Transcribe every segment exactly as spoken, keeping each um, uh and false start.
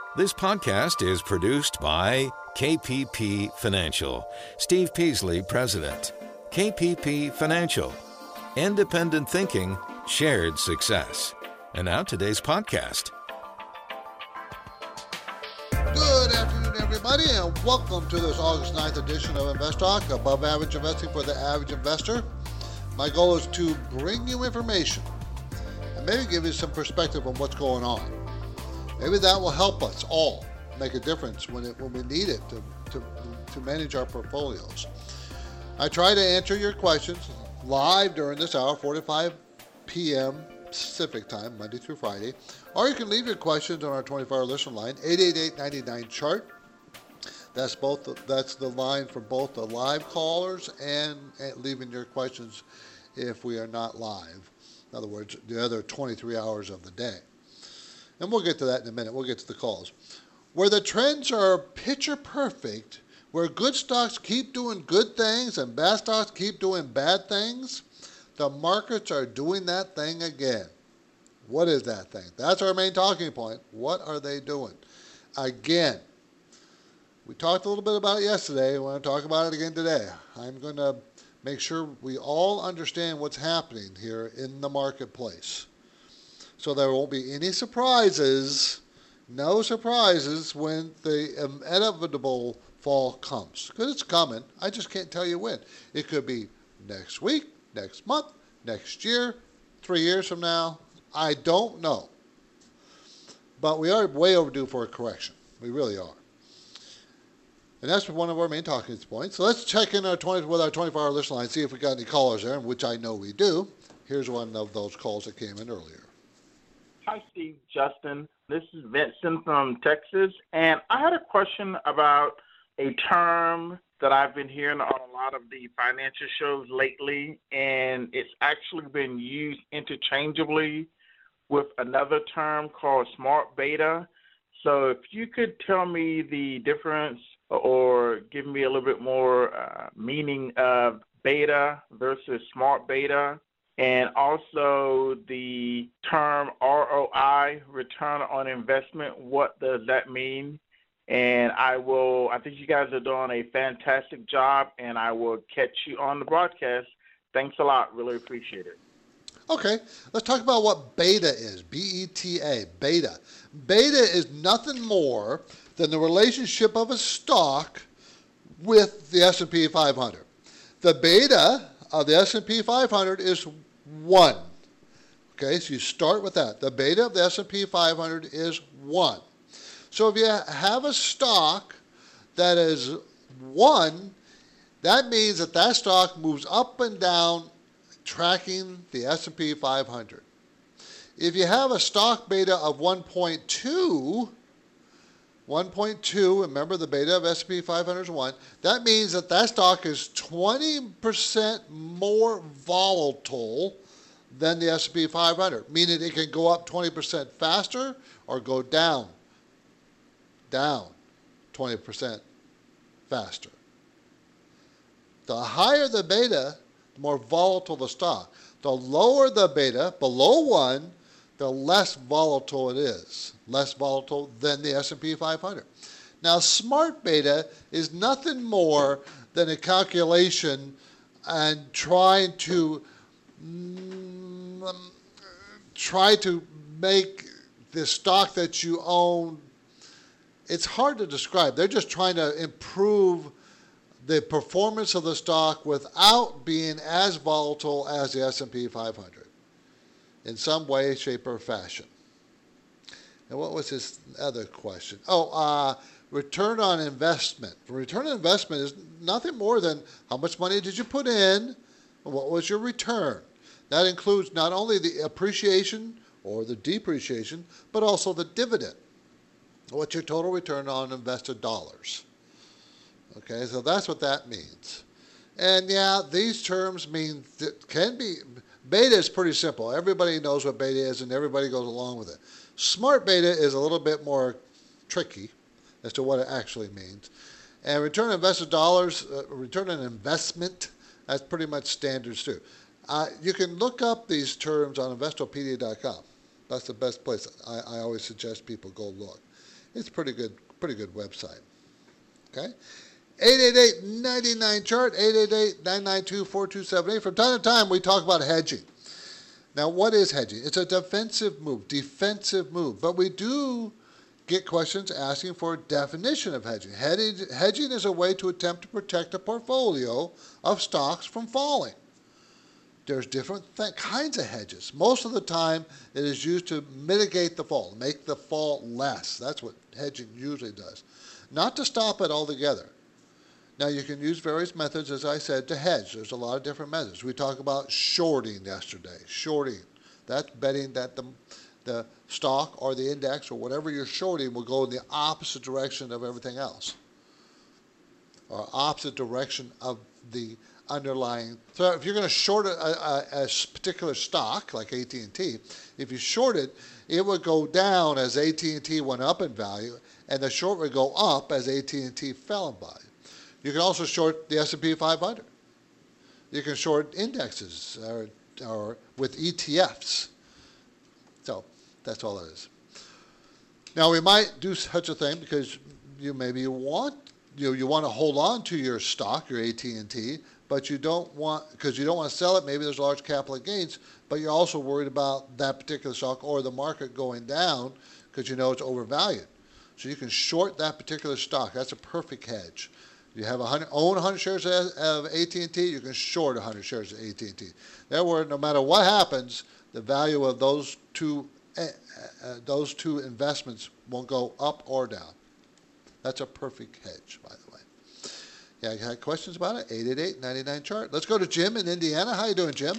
This podcast is produced by K P P Financial. Steve Peasley, President. K P P Financial. Independent thinking, shared success. And now today's podcast. Good afternoon, everybody, and welcome to this August ninth edition of Invest Talk, above average investing for the average investor. My goal is to bring you information and maybe give you some perspective on what's going on. Maybe that will help us all make a difference when it when we need it to, to, to manage our portfolios. I try to answer your questions live during this hour, four to five p.m. Pacific time, Monday through Friday. Or you can leave your questions on our twenty-four hour listen line, eight eight eight, nine nine, C H A R T. That's both. The, that's the line for both the live callers and, and leaving your questions if we are not live. In other words, the other twenty-three hours of the day. And we'll get to that in a minute. We'll get to the calls. Where the trends are picture perfect, where good stocks keep doing good things and bad stocks keep doing bad things, the markets are doing that thing again. What is that thing? That's our main talking point. What are they doing? Again, we talked a little bit about it yesterday. I want to talk about it again today. I'm going to make sure we all understand what's happening here in the marketplace. So there won't be any surprises, no surprises when the inevitable fall comes. Because it's coming. I just can't tell you when. It could be next week, next month, next year, three years from now. I don't know. But we are way overdue for a correction. We really are. And that's one of our main talking points. So let's check in our twenty with our twenty-four hour listen line, see if we got any callers there, which I know we do. Here's one of those calls that came in earlier. Hi, Steve, Justin. This is Vincent from Texas, and I had a question about a term that I've been hearing on a lot of the financial shows lately, and it's actually been used interchangeably with another term called smart beta. So if you could tell me the difference or give me a little bit more uh, meaning of beta versus smart beta, and also the term R O I, return on investment, what does that mean? And I will, I think you guys are doing a fantastic job, and I will catch you on the broadcast. Thanks a lot. Really appreciate it. Okay, let's talk about what beta is, B E T A, beta. Beta is nothing more than the relationship of a stock with the S and P five hundred. The beta of the S and P five hundred is one. Okay, so you start with that. The beta of the S and P five hundred is one. So if you have a stock that is one, that means that that stock moves up and down tracking the S and P five hundred. If you have a stock beta of one point two, one point two, remember the beta of S and P five hundred is one, that means that that stock is twenty percent more volatile than the S and P five hundred, meaning it can go up twenty percent faster or go down, down twenty percent faster. The higher the beta, the more volatile the stock. The lower the beta, below one, the less volatile it is, less volatile than the S and P five hundred. Now, smart beta is nothing more than a calculation and trying to mm, try to make the stock that you own, it's hard to describe. They're just trying to improve the performance of the stock without being as volatile as the S and P five hundred in some way, shape, or fashion. And what was his other question? Oh, uh, return on investment. Return on investment is nothing more than how much money did you put in and what was your return. That includes not only the appreciation or the depreciation, but also the dividend. What's your total return on invested dollars? Okay, so that's what that means. And yeah, these terms mean that can be, beta is pretty simple. Everybody knows what beta is and everybody goes along with it. Smart beta is a little bit more tricky as to what it actually means. And return on invested dollars, uh, return on investment, that's pretty much standards too. Uh, you can look up these terms on investopedia dot com. That's the best place. I, I always suggest people go look. It's a pretty good, pretty good website. Okay. eight eight eight, nine nine, chart, eight eight eight, nine nine two, four two seven eight. From time to time, we talk about hedging. Now, what is hedging? It's a defensive move, defensive move. But we do get questions asking for a definition of hedging. Hedging is a way to attempt to protect a portfolio of stocks from falling. There's different th- kinds of hedges. Most of the time, it is used to mitigate the fall, make the fall less. That's what hedging usually does. Not to stop it altogether. Now, you can use various methods, as I said, to hedge. There's a lot of different methods. We talked about shorting yesterday. Shorting. That's betting that the, the stock or the index or whatever you're shorting will go in the opposite direction of everything else, or opposite direction of the underlying. So if you're going to short a, a, a particular stock, like A T and T, if you short it, it would go down as A T and T went up in value, and the short would go up as A T and T fell in value. You can also short the S and P five hundred. You can short indexes or, or with E T Fs. So that's all it is. Now, we might do such a thing because you maybe want you you want to hold on to your stock, your A T and T, but you don't want, because you don't want to sell it. Maybe there's large capital gains, but you're also worried about that particular stock or the market going down because you know it's overvalued. So you can short that particular stock. That's a perfect hedge. You have one hundred, own one hundred shares of A T and T, you can short one hundred shares of A T and T. Therefore, no matter what happens, the value of those two uh, uh, those two investments won't go up or down. That's a perfect hedge, by the way. Yeah, you had questions about it? eight eight eight, nine nine, chart. Let's go to Jim in Indiana. How you doing, Jim?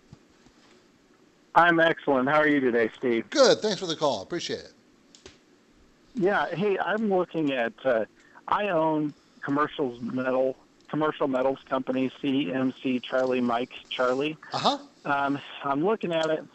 I'm excellent. How are you today, Steve? Good. Thanks for the call. Appreciate it. Yeah. Hey, I'm looking at. Uh, I own commercial metal, commercial metals company, C M C Charlie Mike Charlie. Uh huh. Um, I'm looking at it.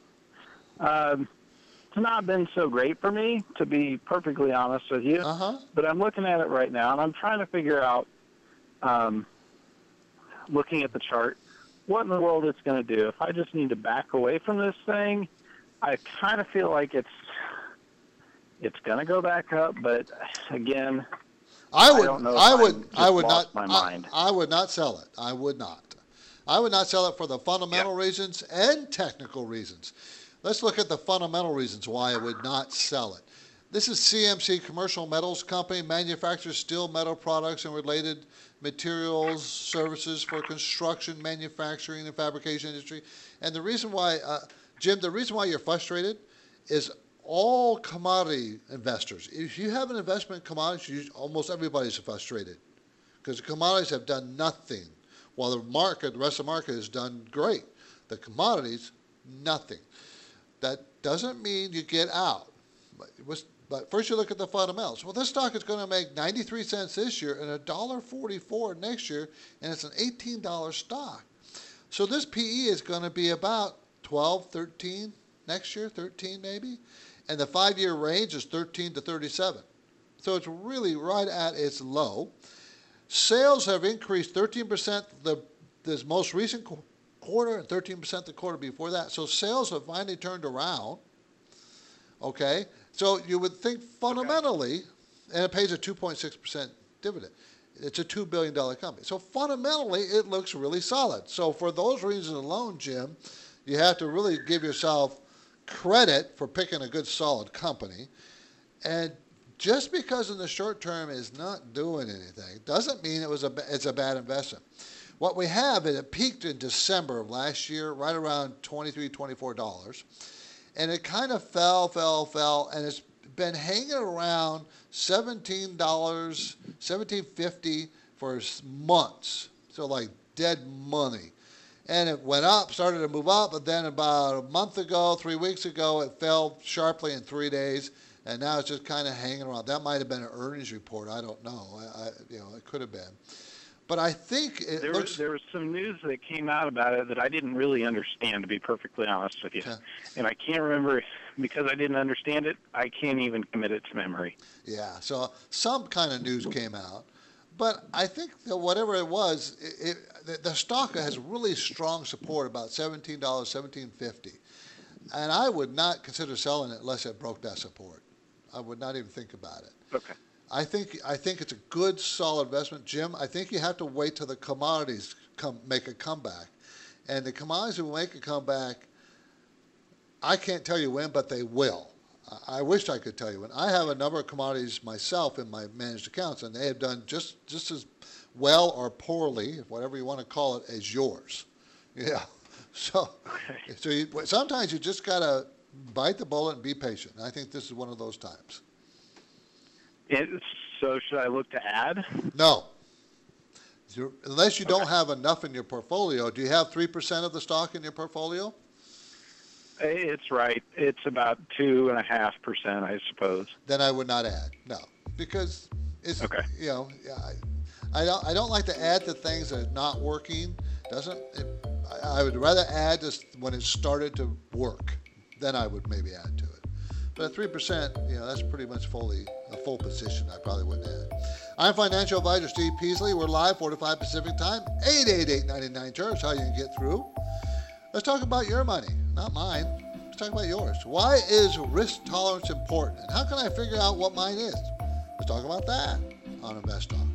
Um, it's not been so great for me, to be perfectly honest with you. Uh huh. But I'm looking at it right now, and I'm trying to figure out, um, looking at the chart, what in the world it's going to do. If I just need to back away from this thing, I kind of feel like it's it's going to go back up. But again, I would, I don't know if I would, I'm just I would lost not, my mind. I, I would not sell it. I would not. I would not sell it for the fundamental Yep. reasons and technical reasons. Let's look at the fundamental reasons why I would not sell it. This is C M C Commercial Metals Company, manufactures steel, metal products, and related materials, services for construction, manufacturing, and fabrication industry. And the reason why, uh, Jim, the reason why you're frustrated is all commodity investors. If you have an investment in commodities, you, almost everybody's frustrated because the commodities have done nothing, while the market, the rest of the market, has done great. The commodities, nothing. That doesn't mean you get out. But, it was, but first you look at the fundamentals. Well, this stock is going to make ninety-three cents this year and one dollar forty-four next year, and it's an eighteen dollars stock. So this P E is going to be about twelve, thirteen next year, thirteen maybe. And the five-year range is thirteen to thirty-seven. So it's really right at its low. Sales have increased thirteen percent the this most recent qu- quarter and thirteen percent the quarter before that. So sales have finally turned around. Okay? So you would think fundamentally, okay. And it pays a two point six percent dividend. It's a two billion dollars company. So fundamentally, it looks really solid. So for those reasons alone, Jim, you have to really give yourself credit for picking a good, solid company. And just because in the short term it's not doing anything doesn't mean it was a it's a bad investment. What we have is it peaked in December of last year, right around twenty-three dollars, twenty-four dollars. And it kind of fell, fell, fell, and it's been hanging around seventeen dollars, seventeen fifty for months. So like dead money. And it went up, started to move up, but then about a month ago, three weeks ago, it fell sharply in three days, and now it's just kind of hanging around. That might have been an earnings report. I don't know. I, I, you know, it could have been. But I think it there looks... Was, there was some news that came out about it that I didn't really understand, to be perfectly honest with you. Okay. And I can't remember, because I didn't understand it, I can't even commit it to memory. Yeah, so some kind of news came out. But I think that whatever it was, it, it, the, the stock has really strong support, about seventeen dollars, seventeen fifty. And I would not consider selling it unless it broke that support. I would not even think about it. Okay. I think I think it's a good, solid investment, Jim. I think you have to wait till the commodities come make a comeback, and the commodities will make a comeback. I can't tell you when, but they will. I wish I could tell you when. I have a number of commodities myself in my managed accounts, and they have done just just as well or poorly, whatever you want to call it, as yours. Yeah. So, Okay. so you, sometimes you just gotta bite the bullet and be patient. I think this is one of those times. It, so should I look to add? No. You're, unless you don't have enough in your portfolio. Do you have three percent of the stock in your portfolio? It's right. It's about two and a half percent, I suppose. Then I would not add. No, because it's Okay. you know yeah, I, I don't I don't like to add to things that are not working. Doesn't it, I, I would rather add just when it started to work. Then I would maybe add to it. But at three percent, you know, that's pretty much fully a full position. I probably wouldn't add. I'm financial advisor Steve Peasley. We're live four to five Pacific time. eight eight eight, nine nine, C H A R T is how you can get through. Let's talk about your money, not mine. Let's talk about yours. Why is risk tolerance important? And how can I figure out what mine is? Let's talk about that on Invest Talk.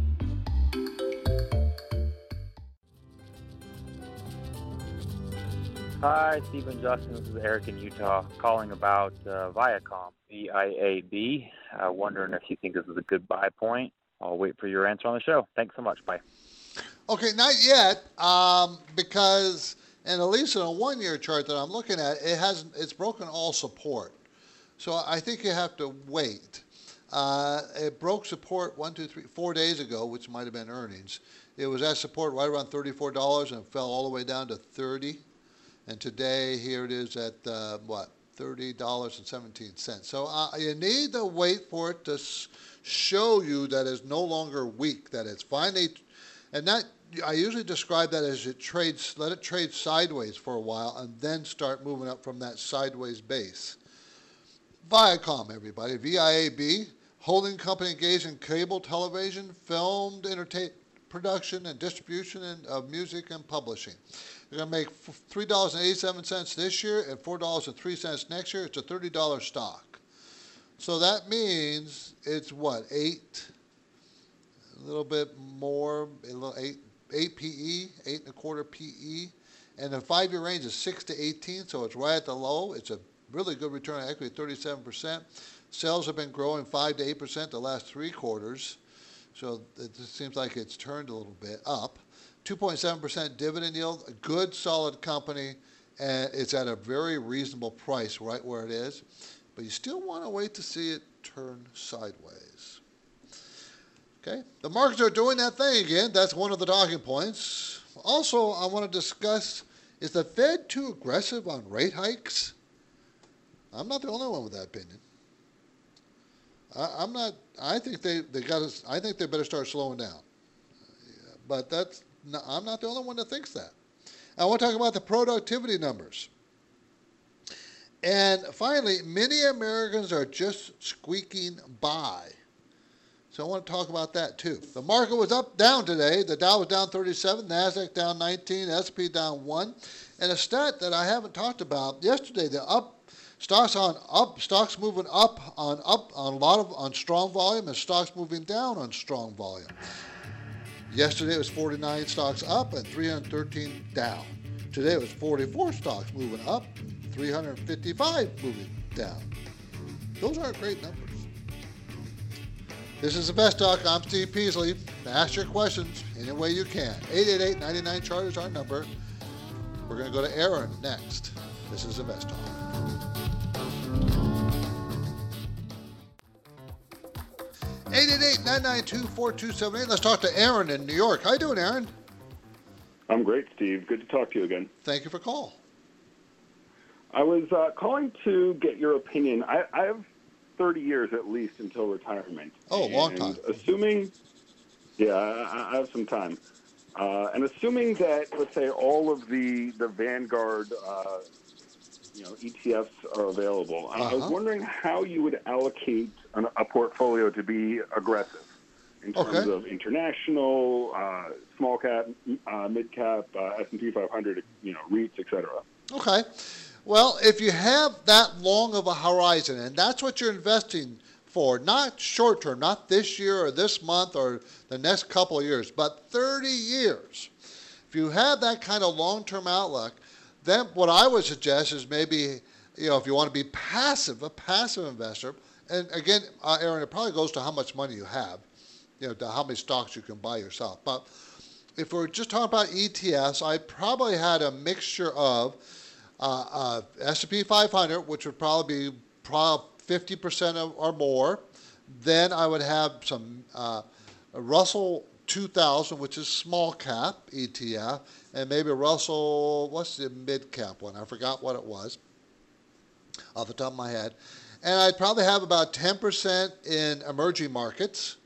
Hi, Steve and Justin. This is Eric in Utah calling about uh, Viacom, V I A B. Uh, wondering if you think this is a good buy point. I'll wait for your answer on the show. Thanks so much. Bye. Okay, not yet, um, because, and at least in a one-year chart that I'm looking at, it has it's broken all support. So I think you have to wait. Uh, it broke support one, two, three, four days ago, which might have been earnings. It was at support right around thirty-four dollars and fell all the way down to thirty dollars. And today, here it is at, uh, what, thirty dollars and seventeen cents. So uh, you need to wait for it to s- show you that it's no longer weak, that it's finally, and that, I usually describe that as it trades, let it trade sideways for a while and then start moving up from that sideways base. Viacom, everybody, V I A B, holding company engaged in cable television, filmed entertainment, production and distribution of music and publishing. They're going to make three dollars and eighty-seven cents this year and four dollars and three cents next year. It's a thirty dollars stock. So that means it's what, eight, a little bit more, a little eight, eight P E, eight and a quarter P E. And the five-year range is six to eighteen, so it's right at the low. It's a really good return on equity, thirty-seven percent. Sales have been growing five to eight percent the last three quarters. So it just seems like it's turned a little bit up. two point seven percent dividend yield, a good solid company, and it's at a very reasonable price right where it is. But you still want to wait to see it turn sideways. Okay, the markets are doing that thing again. That's one of the talking points. Also, I want to discuss, is the Fed too aggressive on rate hikes? I'm not the only one with that opinion. I, I'm not. I think they they got to. I think they better start slowing down. But that's. No, I'm not the only one that thinks that. I want to talk about the productivity numbers. And finally, many Americans are just squeaking by. So I want to talk about that too. The market was up, down today. The Dow was down thirty-seven, NASDAQ down nineteen, S and P down one. And a stat that I haven't talked about, yesterday the up stocks on up, stocks moving up on up on a lot of on strong volume, and stocks moving down on strong volume. Yesterday it was forty-nine stocks up and three hundred thirteen down. Today it was forty-four stocks moving up and three hundred fifty-five moving down. Those aren't great numbers. This is the Best Talk. I'm Steve Peasley. Ask your questions any way you can. eight eight eight, nine nine, C H A R T is our number. We're going to go to Aaron next. This is the Best Talk. eight eight eight, nine nine two, four two seven eight. Let's talk to Aaron in New York. How you doing, Aaron? I'm great, Steve. Good to talk to you again. Thank you for call. I was uh, calling to get your opinion. I, I have thirty years at least until retirement. Oh, a long and time. Assuming, yeah, I, I have some time. Uh, and assuming that, let's say, all of the the Vanguard, uh, you know, E T Fs are available, uh-huh. I was wondering how you would allocate an, a portfolio to be aggressive in terms okay. of international, uh, small cap, uh, mid cap, uh, S and P five hundred, you know, REITs, et cetera. Okay. Well, if you have that long of a horizon, and that's what you're investing for, not short term, not this year or this month or the next couple of years, but thirty years. If you have that kind of long-term outlook, then what I would suggest is maybe, you know, if you want to be passive, a passive investor, and again, uh, Aaron, it probably goes to how much money you have, you know, to how many stocks you can buy yourself. But if we're just talking about E T Fs, I probably had a mixture of uh, uh, S and P five hundred, which would probably be probably fifty percent of, or more. Then I would have some uh, Russell two thousand, which is small cap E T F, and maybe Russell, what's the mid cap one? I forgot what it was off the top of my head. And I'd probably have about ten percent in emerging markets.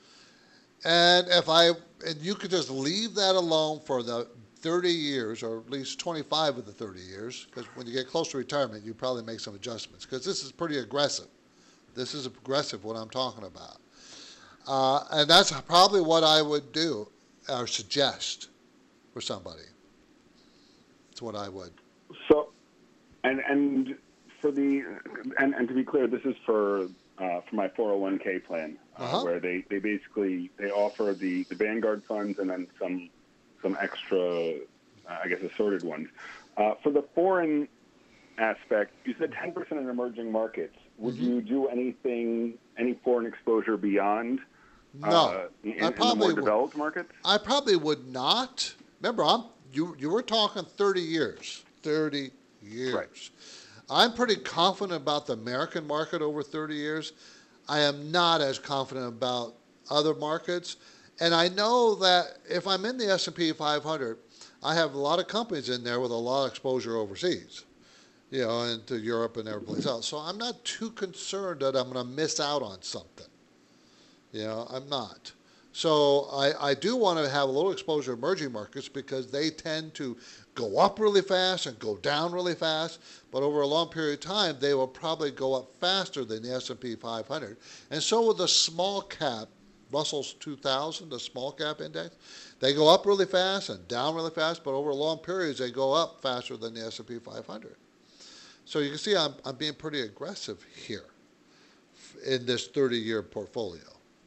And if I, and you could just leave that alone for the thirty years, or at least twenty-five of the thirty years, because when you get close to retirement, you probably make some adjustments, because this is pretty aggressive. This is aggressive, what I'm talking about. Uh, and that's probably what I would do or suggest for somebody. That's what I would. So, and and for the, and, and to be clear, this is for uh, for my four oh one k plan, uh, uh-huh. where they, they basically, they offer the, the Vanguard funds and then some some extra, uh, I guess, assorted ones. Uh, for the foreign aspect, you said ten percent in emerging markets. Would mm-hmm. you do anything, any foreign exposure beyond no, uh, in, I in probably the more would. developed markets? I probably would not. Remember, I'm you you were talking thirty years. thirty years. Right. I'm pretty confident about the American market over thirty years. I am not as confident about other markets. And I know that if I'm in the S and P five hundred, I have a lot of companies in there with a lot of exposure overseas, you know, into Europe and every place else. So I'm not too concerned that I'm going to miss out on something. You know, I'm not. So I, I do want to have a little exposure to emerging markets because they tend to go up really fast and go down really fast. But over a long period of time, they will probably go up faster than the S and P five hundred. And so will the small cap, Russell's two thousand, the small cap index. They go up really fast and down really fast, but over long periods, they go up faster than the S and P five hundred. So you can see I'm, I'm being pretty aggressive here in this thirty-year portfolio.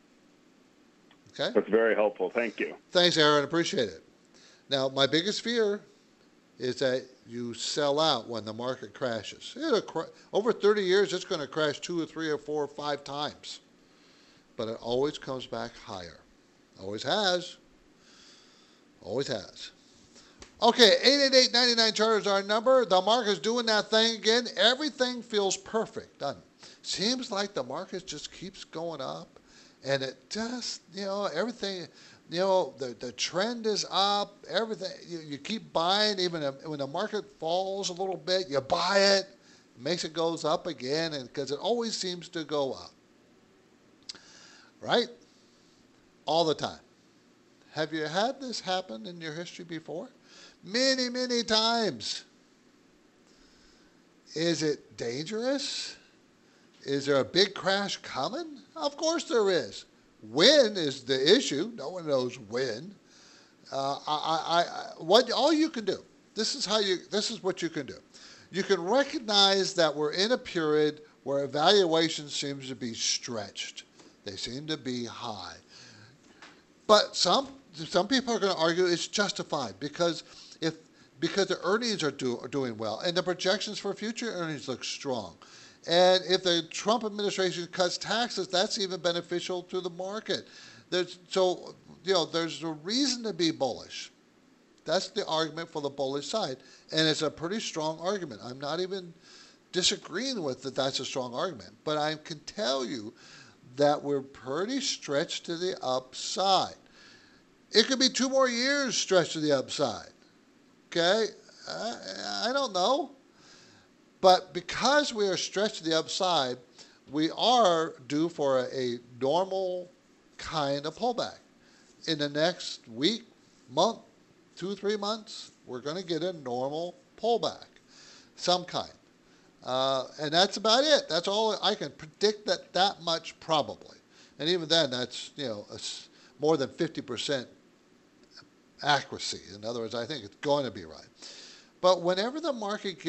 Okay? That's very helpful. Thank you. Thanks, Aaron. Appreciate it. Now, my biggest fear is that you sell out when the market crashes. It'll cra- over thirty years, it's going to crash two or three or four or five times. But it always comes back higher. Always has. Always has. Okay, eight eight eight, nine nine, Charter is our number. The market's doing that thing again. Everything feels perfect, doesn't it? Seems like the market just keeps going up. And it just, you know, everything, you know, the, the trend is up. Everything, you, you keep buying. Even when the market falls a little bit, you buy it. It makes it goes up again, and because it always seems to go up. Right? All the time. Have you had this happen in your history before? Many, many times. Is it dangerous? Is there a big crash coming? Of course there is. When is the issue? No one knows when. Uh, I, I, I, what all you can do. This is how you. This is what you can do. You can recognize that we're in a period where evaluation seems to be stretched. They seem to be high. But some some people are going to argue it's justified because if because the earnings are, do, are doing well and the projections for future earnings look strong. And if the Trump administration cuts taxes, that's even beneficial to the market. There's, so, you know, there's a reason to be bullish. That's the argument for the bullish side. And it's a pretty strong argument. I'm not even disagreeing with that that's a strong argument. But I can tell you that we're pretty stretched to the upside. It could be two more years stretched to the upside. Okay? I, I don't know. But because we are stretched to the upside, we are due for a, a normal kind of pullback. In the next week, month, two, three months, we're going to get a normal pullback, some kind. Uh, and that's about it. That's all I can predict that that much probably. And even then, that's, you know, a, more than fifty percent accuracy. In other words, I think it's going to be right. But whenever the market gets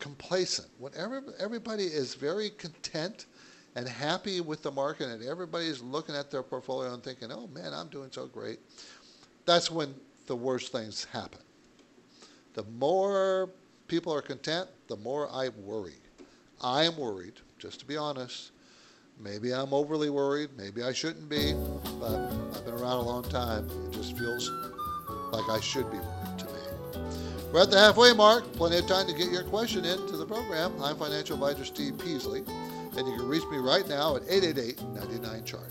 complacent, when every, everybody is very content and happy with the market and everybody's looking at their portfolio and thinking, oh man, I'm doing so great, that's when the worst things happen. The more people are content, the more I worry. I am worried, just to be honest. Maybe I'm overly worried, maybe I shouldn't be, but I've been around a long time. It just feels like I should be worried to me. We're at the halfway mark. Plenty of time to get your question into the program. I'm financial advisor Steve Peasley, and you can reach me right now at eight eight eight, nine nine, chart.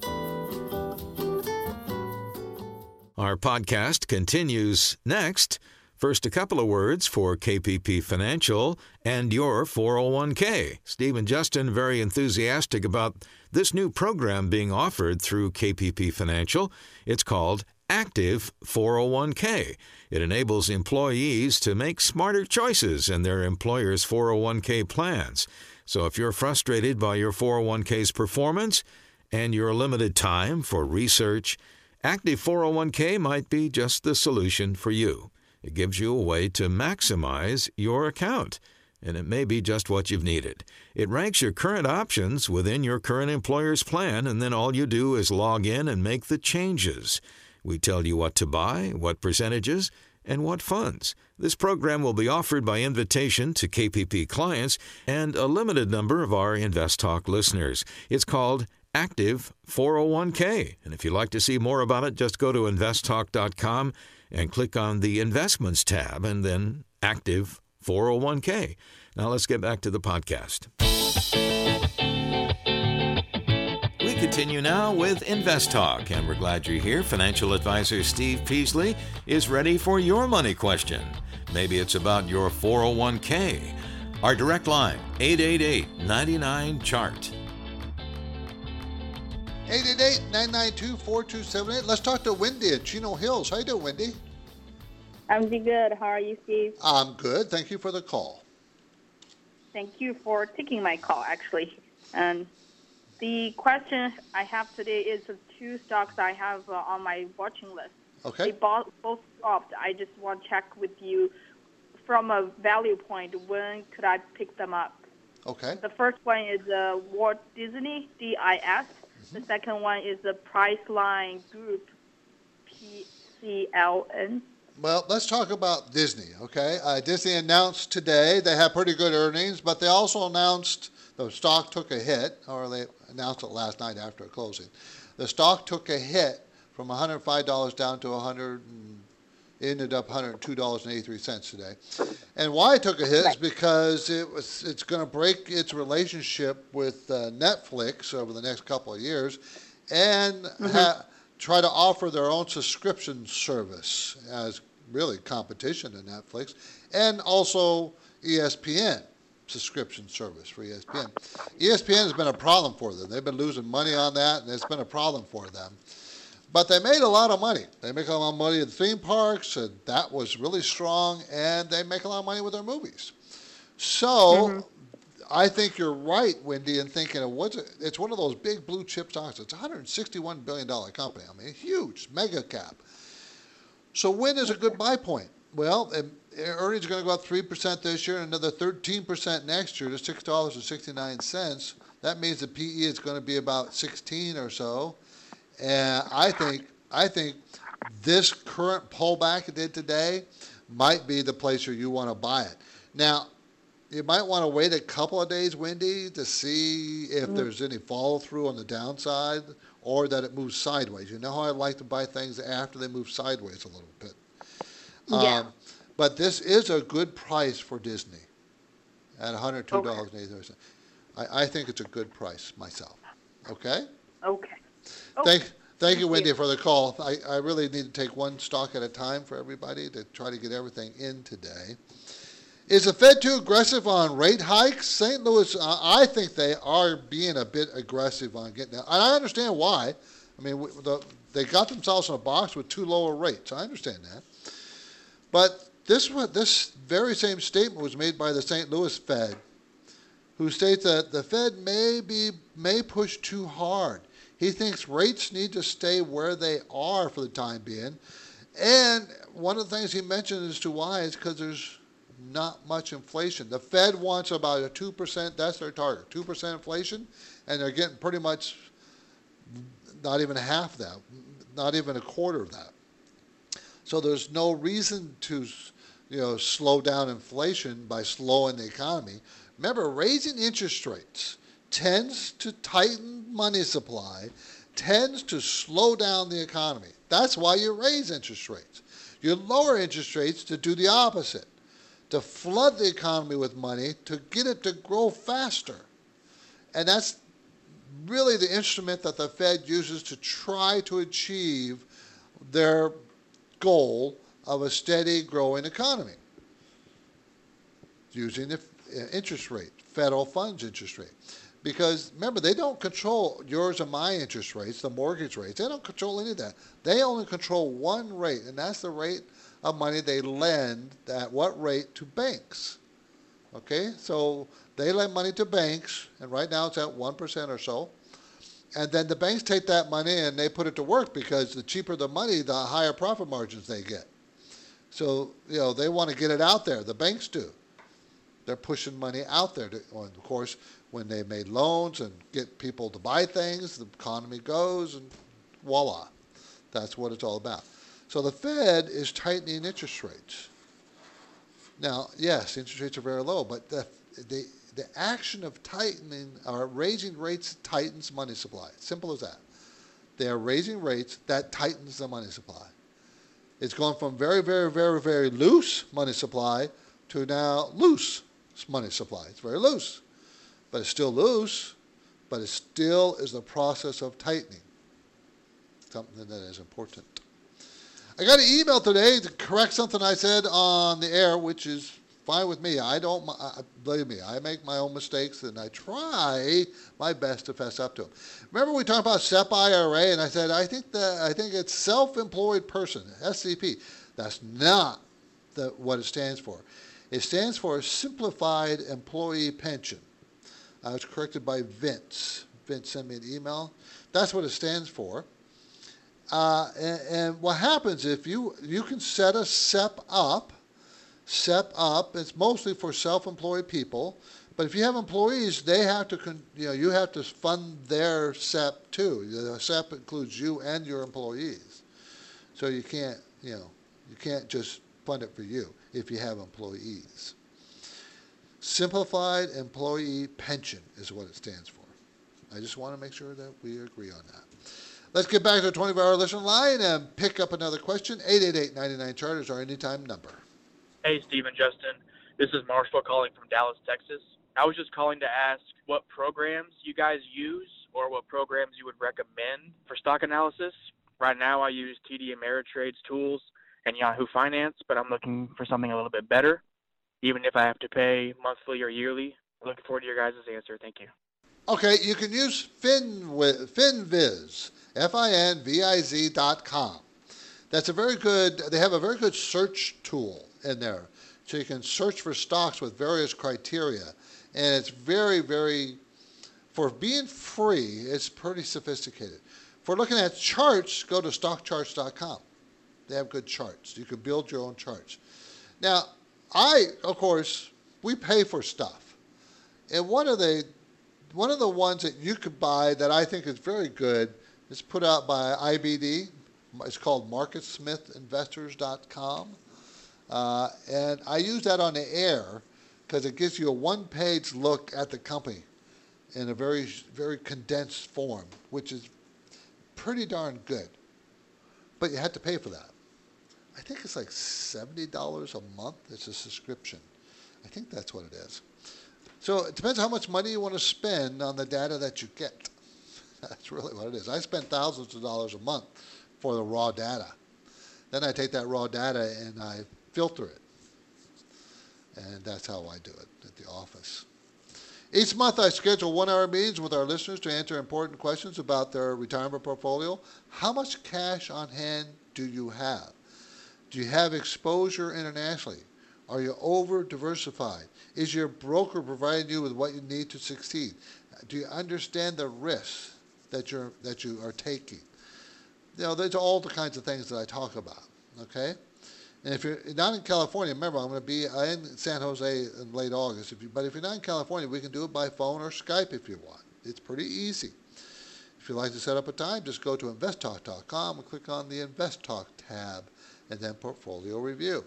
Our podcast continues next. First, a couple of words for K P P Financial and your four oh one k. Steve and Justin very enthusiastic about this new program being offered through K P P Financial. It's called Active four oh one k. It enables employees to make smarter choices in their employer's four oh one k plans. So if you're frustrated by your four oh one k's performance and your limited time for research, Active four oh one k might be just the solution for you. It gives you a way to maximize your account, and it may be just what you've needed. It ranks your current options within your current employer's plan, and then all you do is log in and make the changes. We tell you what to buy, what percentages, and what funds. This program will be offered by invitation to K P P clients and a limited number of our Invest Talk listeners. It's called Active four oh one k, and if you'd like to see more about it, just go to invest talk dot com and click on the Investments tab and then Active four oh one k. Now let's get back to the podcast. We continue now with Invest Talk, and we're glad you're here. Financial advisor Steve Peasley is ready for your money question. Maybe it's about your four oh one k. Our direct line, eight eight eight, nine nine, chart. eight eight eight, nine nine two, four two seven eight. Let's talk to Wendy at Chino Hills. How you doing, Wendy? I'm doing good. How are you, Steve? I'm good. Thank you for the call. Thank you for taking my call, actually. And the question I have today is the two stocks I have uh, on my watching list. Okay. They bought, both dropped. I just want to check with you from a value point, when could I pick them up? Okay. The first one is uh, Walt Disney, D I S. The second one is the Priceline Group, P C L N. Well, let's talk about Disney, okay? Uh, Disney announced today they have pretty good earnings, but they also announced the stock took a hit, or they announced it last night after closing. The stock took a hit from one hundred five dollars down to one hundred, and ended up one hundred two dollars and eighty-three cents today. And why it took a hit is because it was it's going to break its relationship with uh, Netflix over the next couple of years, and mm-hmm. ha- try to offer their own subscription service as really competition to Netflix, and also E S P N subscription service for E S P N. E S P N has been a problem for them. They've been losing money on that, and it's been a problem for them. But they made a lot of money. They make a lot of money at theme parks, and that was really strong, and they make a lot of money with their movies. So mm-hmm. I think you're right, Wendy, in thinking of what's it, it's one of those big blue chip stocks. It's a one hundred sixty-one billion dollars company. I mean, huge, mega cap. So when is a good buy point? Well, earnings are going to go up three percent this year and another thirteen percent next year to six dollars and sixty-nine cents. That means the P E is going to be about sixteen or so. And I think I think this current pullback it did today might be the place where you want to buy it. Now, you might want to wait a couple of days, Wendy, to see if mm. there's any follow through on the downside or that it moves sideways. You know how I like to buy things after they move sideways a little bit. Yeah. Um, but this is a good price for Disney at one hundred two dollars and eighty-three cents. Okay. I, I think it's a good price myself. Okay? Okay. Oh, thank, thank you, Wendy, for the call. I, I really need to take one stock at a time for everybody to try to get everything in today. Is the Fed too aggressive on rate hikes? Saint Louis, uh, I think they are being a bit aggressive on getting that. And I understand why. I mean, the, they got themselves in a box with too low a rates. I understand that. But this this very same statement was made by the Saint Louis Fed, who states that the Fed may be may push too hard. He thinks rates need to stay where they are for the time being. And one of the things he mentioned as to why is because there's not much inflation. The Fed wants about a two percent, that's their target, two percent inflation, and they're getting pretty much not even half that, not even a quarter of that. So there's no reason to, you know, slow down inflation by slowing the economy. Remember, raising interest rates tends to tighten money supply, tends to slow down the economy. That's why you raise interest rates. You lower interest rates to do the opposite, to flood the economy with money, to get it to grow faster. And that's really the instrument that the Fed uses to try to achieve their goal of a steady growing economy, using the interest rate, federal funds interest rate. Because remember, they don't control yours and my interest rates, the mortgage rates. They don't control any of that. They only control one rate, and that's the rate of money they lend at what rate to banks. Okay, so they lend money to banks, and right now it's at one percent or so. And then the banks take that money and they put it to work, because the cheaper the money, the higher profit margins they get. So, you know, they want to get it out there. The banks do. They're pushing money out there. To, and of course, when they made loans and get people to buy things, the economy goes, and voila. That's what it's all about. So the Fed is tightening interest rates. Now, yes, interest rates are very low, but the, the, the action of tightening or raising rates tightens money supply. Simple as that. They are raising rates, that tightens the money supply. It's going from very, very, very, very loose money supply to now loose money supply. It's very loose, but it's still loose, but it still is the process of tightening. Something that is important. I got an email today to correct something I said on the air, which is fine with me. I don't, I, believe me, I make my own mistakes, and I try my best to fess up to them. Remember we talked about S E P I R A, and I said, I think that I think it's self-employed person, S C P. That's not the, what it stands for. It stands for Simplified Employee Pension. I was corrected by Vince. Vince sent me an email. That's what it stands for. Uh, and, and what happens if you you can set a S E P up, S E P up. It's mostly for self-employed people, but if you have employees, they have to con, you know you have to fund their S E P too. The S E P includes you and your employees, so you can't you know you can't just fund it for you if you have employees. Simplified Employee Pension is what it stands for. I just want to make sure that we agree on that. Let's get back to the twenty-four hour listener line and pick up another question. eight eight eight, nine nine, chart is our anytime number. Hey, Steve and Justin. This is Marshall calling from Dallas, Texas. I was just calling to ask what programs you guys use or what programs you would recommend for stock analysis. Right now I use T D Ameritrade's tools and Yahoo Finance, but I'm looking for something a little bit better, even if I have to pay monthly or yearly. Looking forward to your guys' answer. Thank you. Okay, you can use Finwiz, Finviz, F I N V I Z dot com. That's a very good, they have a very good search tool in there. So you can search for stocks with various criteria. And it's very, very, for being free, it's pretty sophisticated. For looking at charts, go to stock charts dot com. They have good charts. You can build your own charts. Now, I, of course, we pay for stuff. And one of the one of the ones that you could buy that I think is very good is put out by I B D. It's called market smith investors dot com. Uh, and I use that on the air because it gives you a one-page look at the company in a very, very condensed form, which is pretty darn good. But you have to pay for that. I think it's like seventy dollars a month. It's a subscription. I think that's what it is. So it depends how much money you want to spend on the data that you get. That's really what it is. I spend thousands of dollars a month for the raw data. Then I take that raw data and I filter it. And that's how I do it at the office. Each month I schedule one-hour meetings with our listeners to answer important questions about their retirement portfolio. How much cash on hand do you have? Do you have exposure internationally? Are you over-diversified? Is your broker providing you with what you need to succeed? Do you understand the risks that you're that you are taking? You know, those are all the kinds of things that I talk about. Okay, And if you're not in California, remember, I'm going to be in San Jose in late August. If you, but if you're not in California, we can do it by phone or Skype if you want. It's pretty easy. If you'd like to set up a time, just go to invest talk dot com and click on the Invest Talk tab and then Portfolio Review.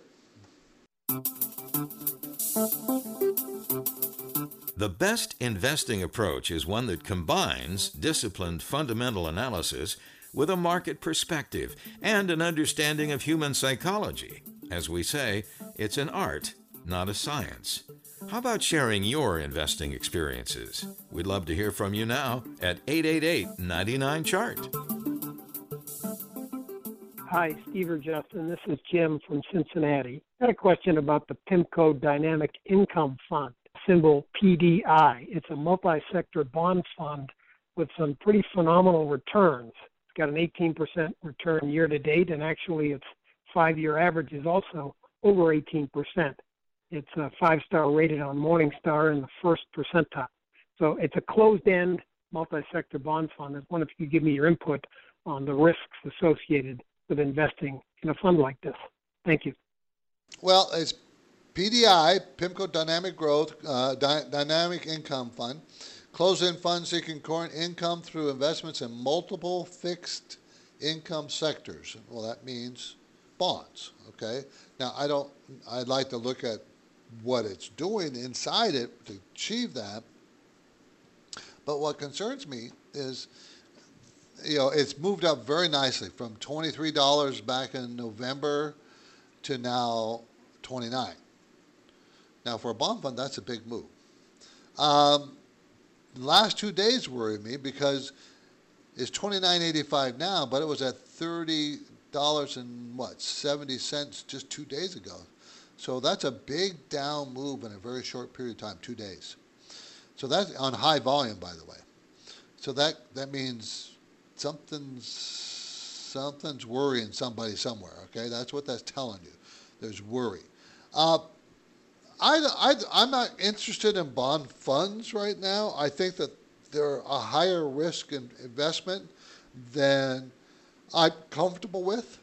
The best investing approach is one that combines disciplined fundamental analysis with a market perspective and an understanding of human psychology. As we say, it's an art, not a science. How about sharing your investing experiences? We'd love to hear from you now at eight eight eight, nine nine, C H A R T. Hi, Steve or Justin. This is Jim from Cincinnati. I had a question about the PIMCO Dynamic Income Fund, symbol P D I. It's a multi-sector bond fund with some pretty phenomenal returns. It's got an eighteen percent return year to date, and actually its five-year average is also over eighteen percent. It's a five-star rated on Morningstar in the first percentile. So it's a closed-end multi-sector bond fund. I wonder if you could give me your input on the risks associated with investing in a fund like this. Thank you. Well, it's P D I, PIMCO Dynamic Growth, uh, Dy- Dynamic Income Fund, closed-end fund seeking current income through investments in multiple fixed income sectors. Well, that means bonds, okay? Now, I don't, I'd like to look at what it's doing inside it to achieve that. But what concerns me is, you know, it's moved up very nicely from twenty-three dollars back in November to now twenty-nine dollars. Now, for a bond fund, that's a big move. Um, the last two days worry me because it's twenty-nine eighty-five now, but it was at thirty dollars and what, seventy cents just two days ago. So that's a big down move in a very short period of time, two days. So that's on high volume, by the way. So that, that means something's, something's worrying somebody somewhere, okay? That's what that's telling you. There's worry. Uh, I, I, I'm not interested in bond funds right now. I think that they're a higher risk in investment than I'm comfortable with,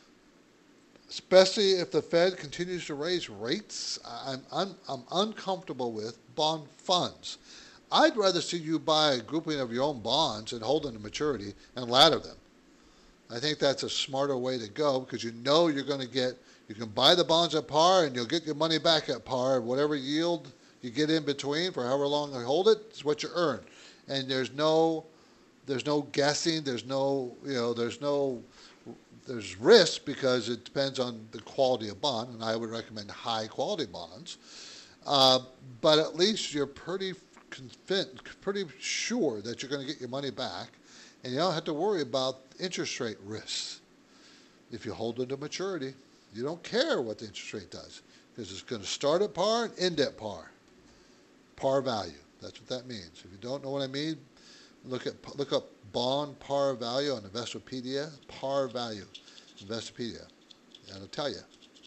especially if the Fed continues to raise rates. I'm, I'm, I'm uncomfortable with bond funds. I'd rather see you buy a grouping of your own bonds and hold them to maturity and ladder them. I think that's a smarter way to go because you know you're going to get, you can buy the bonds at par and you'll get your money back at par. Whatever yield you get in between for however long you hold it is what you earn. And there's no, there's no guessing. There's no, you know, there's no, there's risk because it depends on the quality of bond, and I would recommend high quality bonds. Uh, but at least you're pretty convinced, pretty sure that you're going to get your money back, and you don't have to worry about interest rate risks. If you hold it to maturity, you don't care what the interest rate does because it's going to start at par and end at par. Par value. That's what that means. If you don't know what I mean, look at look up bond par value on Investopedia. Par value, Investopedia. That'll tell you.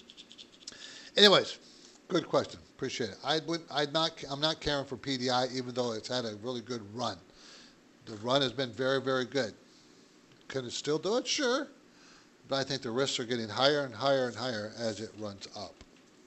Anyways, good question. Appreciate it. I would. I'm not. I'm not caring for P D I, even though it's had a really good run. The run has been very, very good. Can it still do it? Sure. But I think the risks are getting higher and higher and higher as it runs up.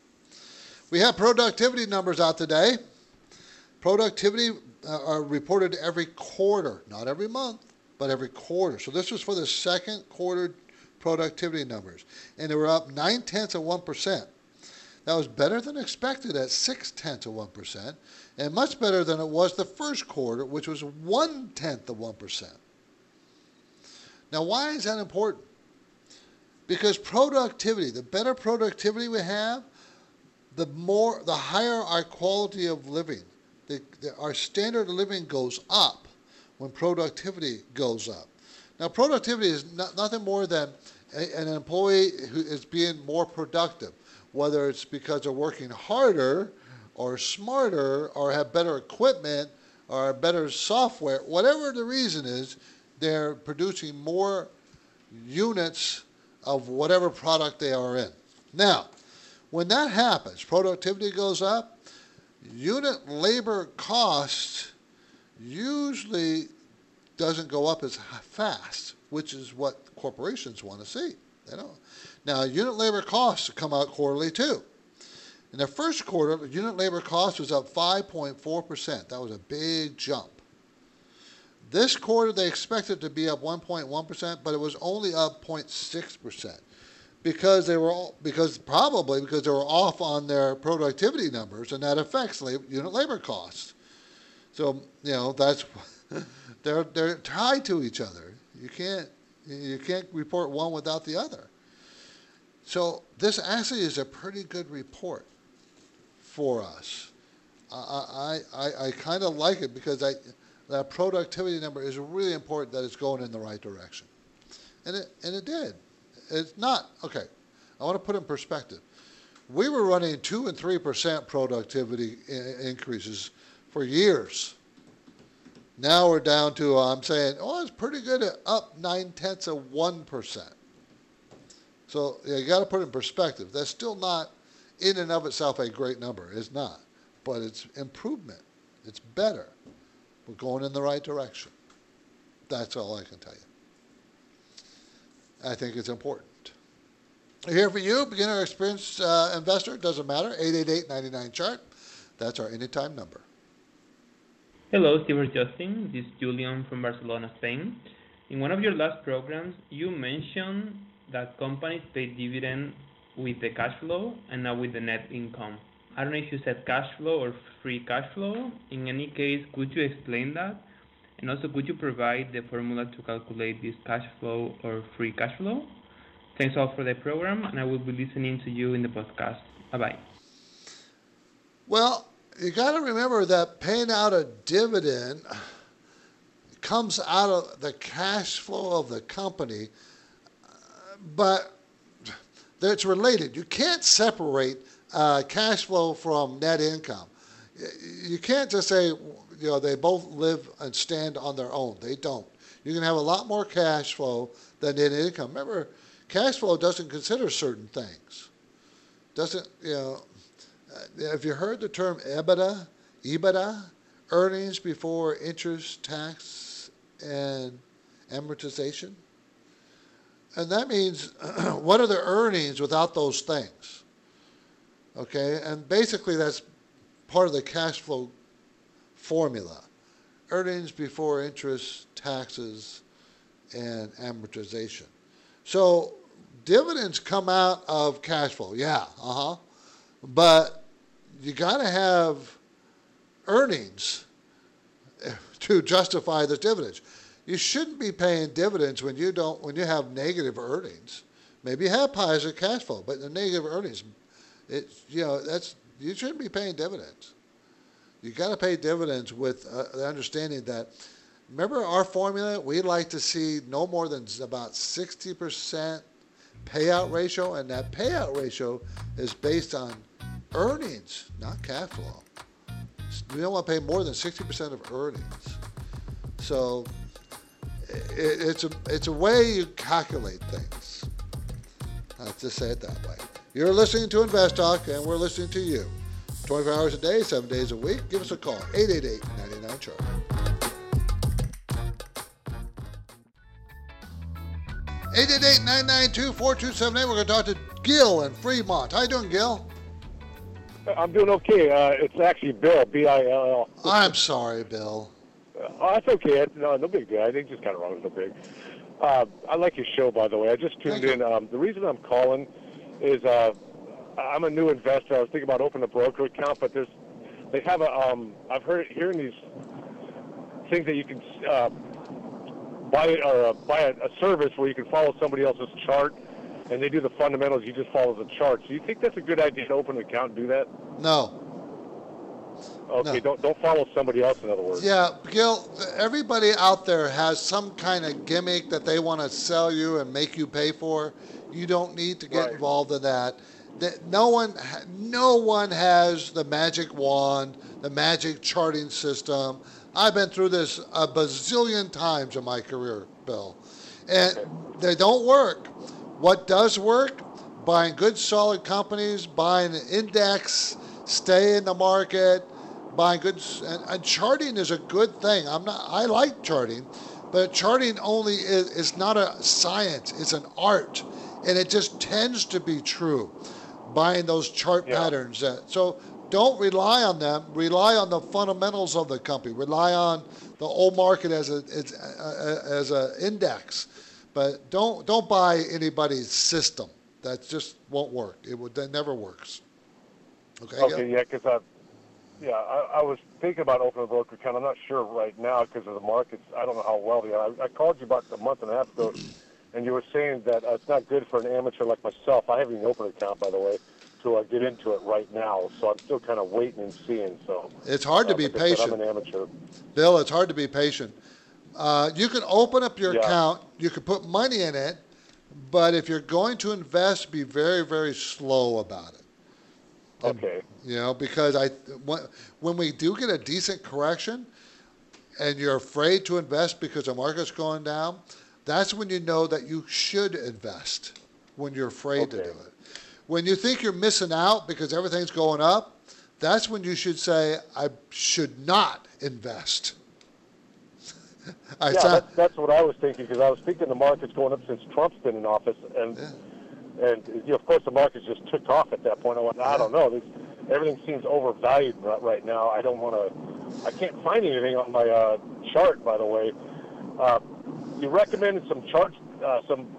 We have productivity numbers out today. Productivity uh, are reported every quarter, not every month, but every quarter. So this was for the second quarter productivity numbers. And they were up nine-tenths of one percent. That was better than expected at six-tenths of one percent, and much better than it was the first quarter, which was one-tenth of one percent. Now, why is that important? Because productivity, the better productivity we have, the more, the higher our quality of living. The, the, our standard of living goes up when productivity goes up. Now, productivity is not, nothing more than a, an employee who is being more productive, whether it's because they're working harder or smarter or have better equipment or better software. Whatever the reason is, they're producing more units of whatever product they are in. Now, when that happens, productivity goes up, unit labor cost usually doesn't go up as fast, which is what corporations want to see. They don't. Now, unit labor costs come out quarterly too. In the first quarter, unit labor cost was up five point four percent. That was a big jump. This quarter, they expected to be up one point one percent, but it was only up zero point six percent because they were all, because probably because they were off on their productivity numbers, and that affects labor, unit labor costs. So you know that's they're they're tied to each other. You can't you can't report one without the other. So this actually is a pretty good report for us. I I, I, I kind of like it because I, that productivity number is really important that it's going in the right direction. And it and it did. It's not, okay, I want to put it in perspective. We were running two and three percent productivity I- increases for years. Now we're down to, uh, I'm saying, oh, it's pretty good at up nine tenths of one percent. So yeah, you got to put it in perspective. That's still not in and of itself a great number. It's not. But it's improvement. It's better. We're going in the right direction. That's all I can tell you. I think it's important. Here for you, beginner or experienced uh, investor, it doesn't matter, eight eight eight, nine nine, chart. That's our anytime number. Hello, Steve or Justin. This is Julian from Barcelona, Spain. In one of your last programs, you mentioned that companies pay dividend with the cash flow and not with the net income. I don't know if you said cash flow or free cash flow. In any case, could you explain that? And also, could you provide the formula to calculate this cash flow or free cash flow? Thanks all for the program, and I will be listening to you in the podcast. Bye-bye. Well, you got to remember that paying out a dividend comes out of the cash flow of the company, but it's related. You can't separate uh, cash flow from net income. You can't just say, you know, they both live and stand on their own. They don't. You can have a lot more cash flow than net income. Remember, cash flow doesn't consider certain things. Doesn't, you know, have you heard the term EBITDA? EBITDA, earnings before interest, tax, and amortization? And that means, what are the earnings without those things? Okay, and basically that's part of the cash flow formula. Earnings before interest, taxes, and amortization. So dividends come out of cash flow, yeah, uh-huh. But you got to have earnings to justify the dividends. You shouldn't be paying dividends when you don't, when you have negative earnings. Maybe you have positive cash flow, but the negative earnings, it, you know, that's, you shouldn't be paying dividends. You got to pay dividends with uh, the understanding that, remember our formula, we like to see no more than about sixty percent payout ratio, and that payout ratio is based on earnings, not cash flow. We don't want to pay more than sixty percent of earnings. So it, it's a it's a way you calculate things. Let's just say it that way. You're listening to Invest Talk, and we're listening to you. twenty-four hours a day, seven days a week. Give us a call, eight eight eight, nine nine, chart. eight eight eight, nine nine two, four two seven eight. We're going to talk to Gil in Fremont. How you doing, Gil? I'm doing okay. Uh, it's actually Bill, B I L L. I'm sorry, Bill. Uh, oh, that's okay. No, no big deal. I think just kind of wrong. No big. Uh, I like your show, by the way. I just tuned in. Um, the reason I'm calling is uh, I'm a new investor. I was thinking about opening a broker account, but there's they have a. Um, I've heard hearing these things that you can uh, buy or uh, buy a, a service where you can follow somebody else's chart, and they do the fundamentals. You just follow the chart. So you think that's a good idea to open an account and do that? No. Okay, No. don't don't follow somebody else. In other words. Yeah, Gil, everybody out there has some kind of gimmick that they want to sell you and make you pay for. You don't need to get Right. involved in that. That- No one, no one has the magic wand, the magic charting system. I've been through this a bazillion times in my career, Bill, and they don't work. What does work? Buying good, solid companies, buying an index, stay in the market, buying good, and, and charting is a good thing. I'm not, I like charting, but charting only is, is not a science. It's an art. and it just tends to be true, buying those chart Yeah. patterns. That, so don't rely on them. Rely on the fundamentals of the company. Rely on the old market as a as, a, as a index, but don't don't buy anybody's system. That just won't work. It would that never works. Okay. Okay, Gil? yeah, because I, yeah, I, I was thinking about opening a broker account. I'm not sure right now because of the markets. I don't know how well they are. I, I called you about a month and a half ago, and you were saying that uh, it's not good for an amateur like myself. I haven't even opened an account, by the way, to uh, get into it right now. So I'm still kind of waiting and seeing. So It's hard to uh, be like I said, patient. I'm an amateur. Bill, it's hard to be patient. Uh, you can open up your Yeah. account. You can put money in it, but if you're going to invest, be very, very slow about it. And, Okay. You know, because I when, when we do get a decent correction, and you're afraid to invest because the market's going down, that's when you know that you should invest. When you're afraid to Okay. do it. When you think you're missing out because everything's going up, that's when you should say, I should not invest. I yeah, sound, that's, that's what I was thinking because I was thinking the market's going up since Trump's been in office, and Yeah. and you know, of course the market just took off at that point. I went, I don't know, this, everything seems overvalued right, right now. I don't want to. I can't find anything on my uh, chart, by the way. Uh, you recommended some charts, uh, some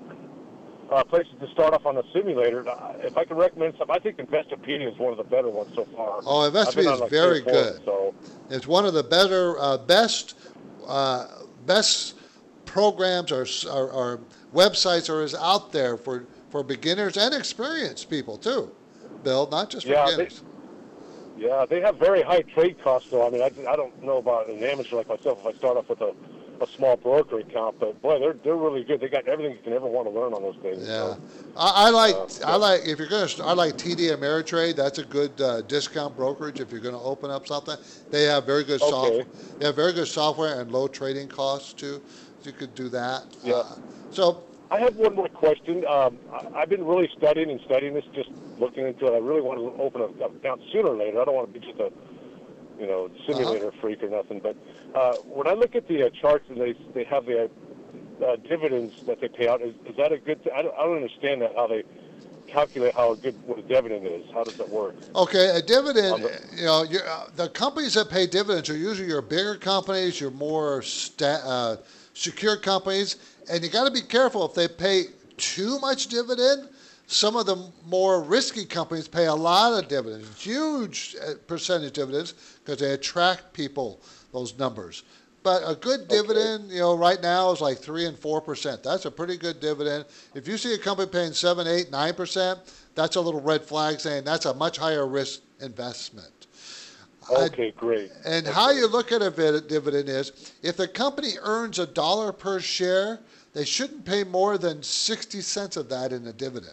uh, places to start off on the simulator. Uh, If I can recommend some, I think Investopedia is one of the better ones so far. Oh, I've been Investopedia on, is like, very three or four, good. So it's one of the better, uh, best, uh, best programs or, or, or websites are is out there for, for beginners and experienced people too, Bill, not just for Yeah, they- beginners. yeah, they have very high trade costs, though. I mean, I, I don't know about an amateur like myself if I start off with a, a small broker account, but boy, they're they're really good. They got everything you can ever want to learn on those things. Yeah, So, I, I like Uh, I like if you're gonna I like T D Ameritrade. That's a good uh, discount brokerage if you're gonna open up something. They have very good Okay. software. They have very good software and low trading costs too. So you could do that. Yeah. Uh, so I have one more question. Um, I, I've been really studying and studying this, just looking into it. I really want to open an account sooner or later. I don't want to be just a, you know, simulator freak or nothing. But uh, when I look at the uh, charts and they they have the uh, dividends that they pay out, is, is that a good? Th- I don't, I don't understand that how they calculate how good what a dividend is. How does that work? Okay, a dividend, On the- you know, you're, uh, the companies that pay dividends are usually your bigger companies, your more sta- uh, secure companies, and you got to be careful if they pay too much dividend. Some of the more risky companies pay a lot of dividends, huge uh, percentage dividends, because they attract people, those numbers. But a good dividend, you know, right now is like three and four percent. That's a pretty good dividend. If you see a company paying seven, eight, nine percent, that's a little red flag saying that's a much higher risk investment. Okay, great. And Okay. how you look at a vid- dividend is if the company earns a dollar per share, they shouldn't pay more than sixty cents of that in a dividend.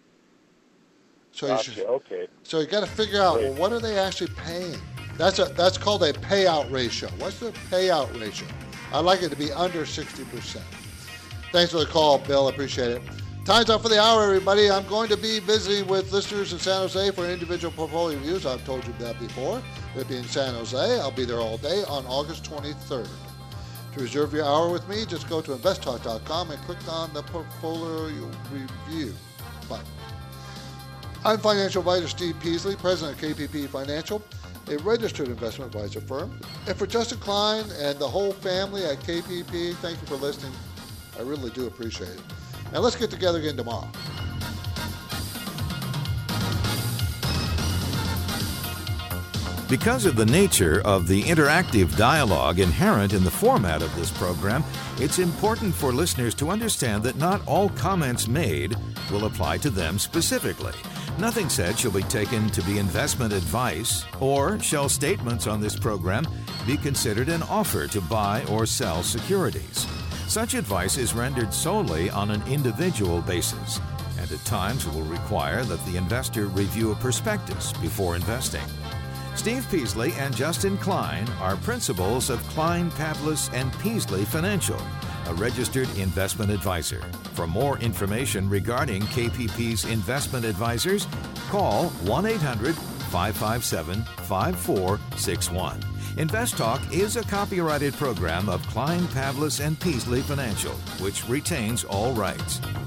So you Gotcha. should, Okay. so you got to figure out, well, Great. what are they actually paying? That's a that's called a payout ratio. What's the payout ratio? I like it to be under sixty percent. Thanks for the call, Bill. Appreciate it. Time's up for the hour, everybody. I'm going to be visiting with listeners in San Jose for individual portfolio reviews. I've told you that before. It'll be in San Jose. I'll be there all day on August twenty-third. To reserve your hour with me, just go to invest talk dot com and click on the portfolio review button. I'm financial advisor Steve Peasley, president of K P P Financial, a registered investment advisor firm. And for Justin Klein and the whole family at K P P, thank you for listening. I really do appreciate it. Now let's get together again tomorrow. Because of the nature of the interactive dialogue inherent in the format of this program, it's important for listeners to understand that not all comments made will apply to them specifically. Nothing said shall be taken to be investment advice, or shall statements on this program be considered an offer to buy or sell securities. Such advice is rendered solely on an individual basis, and at times will require that the investor review a prospectus before investing. Steve Peasley and Justin Klein are principals of Klein, Pavlis and Peasley Financial, a registered investment advisor. For more information regarding K P P's investment advisors, call one eight hundred, five five seven, five four six one. Invest Talk is a copyrighted program of Klein, Pavlis and Peasley Financial, which retains all rights.